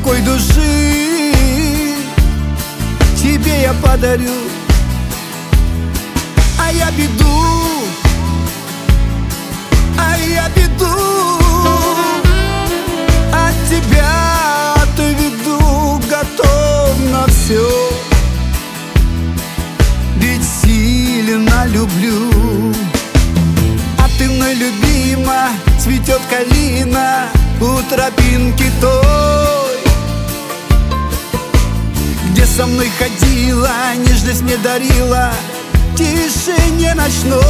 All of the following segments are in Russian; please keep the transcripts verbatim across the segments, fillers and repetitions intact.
покой души тебе я подарю. А я беду, а я беду от тебя отведу, готов на все, ведь сильно люблю. А ты мной любима, цветет калина у тропинки той, где со мной ходила, нежность мне дарила в тишине ночной.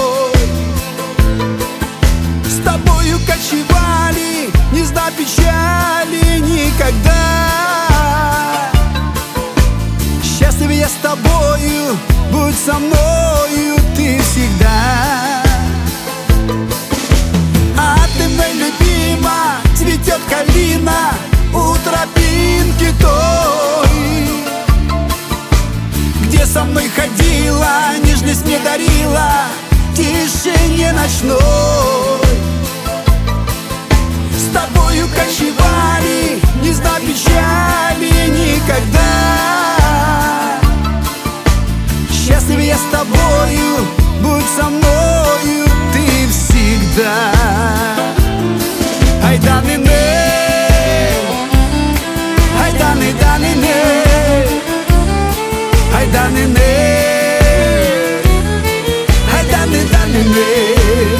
С тобою кочевали, не зная печали никогда. Счастлив я с тобою, будь со мною ты всегда. А ты мной любима, цветет калина у тропинки той, где со мной ходила, нежность мне дарила в тишине ночной. С тобою кочевали, не зная печали никогда. Счастлив я с тобою, будь со мною ты всегда. Ай да не не, ай да не да не не, ай да не не, ай да не да не не.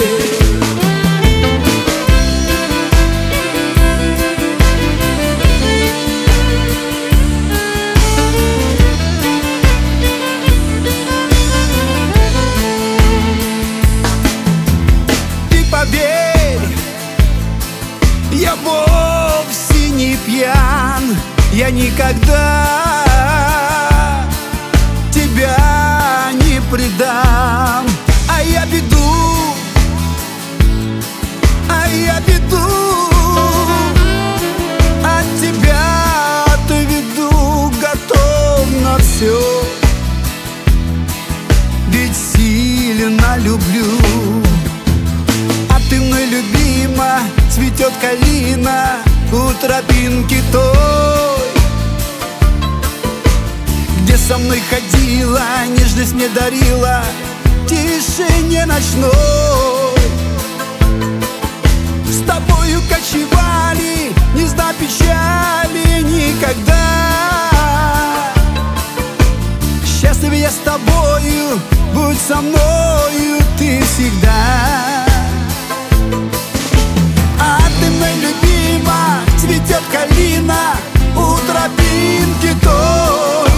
Я вовсе не пьян, я никогда тебя не предам. А я беду, а я беду от тебя отведу, готов на все, ведь сильно люблю. А ты мной любима, цветет калина у тропинки той, где со мной ходила, нежность мне дарила в тишине ночной. С тобою кочевали, не зная печали никогда. Счастлив я с тобою, будь со мною ты всегда. А ты мной любима, цветет калина у тропинки той,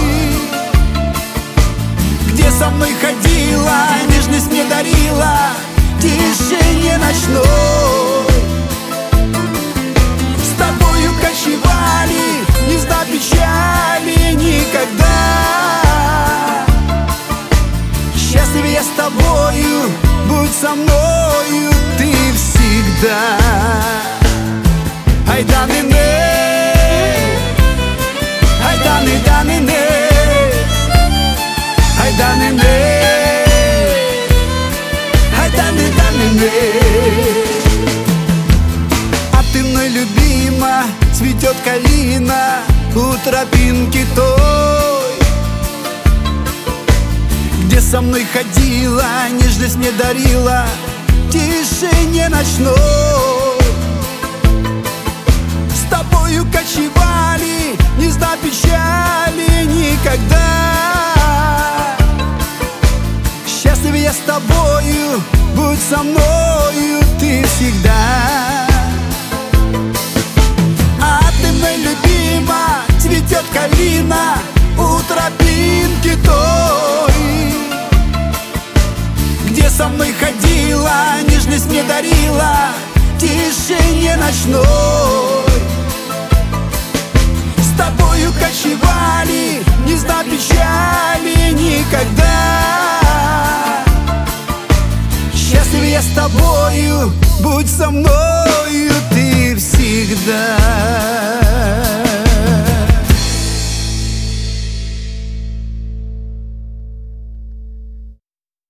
где со мной ходила, нежность мне дарила в тишине ночной. С тобою кочевали, не зная печали никогда. Счастлив я с тобою, будь со мною ты всегда. Ай да не не, ай да не да не не, ай да не не, ай да не да не не. А ты мной любима, цветет калина у тропинки той, где со мной ходила, нежность мне дарила в тишине ночной. С тобою кочевали, не зная печали никогда. Счастлив я с тобою, будь со мною ты всегда. А ты мной любима, цветет калина у тропинки той, где со мной ходила, нежность мне дарила в тишине ночной. С тобою кочевали, не зная печали никогда. Счастлив я с тобою, будь со мной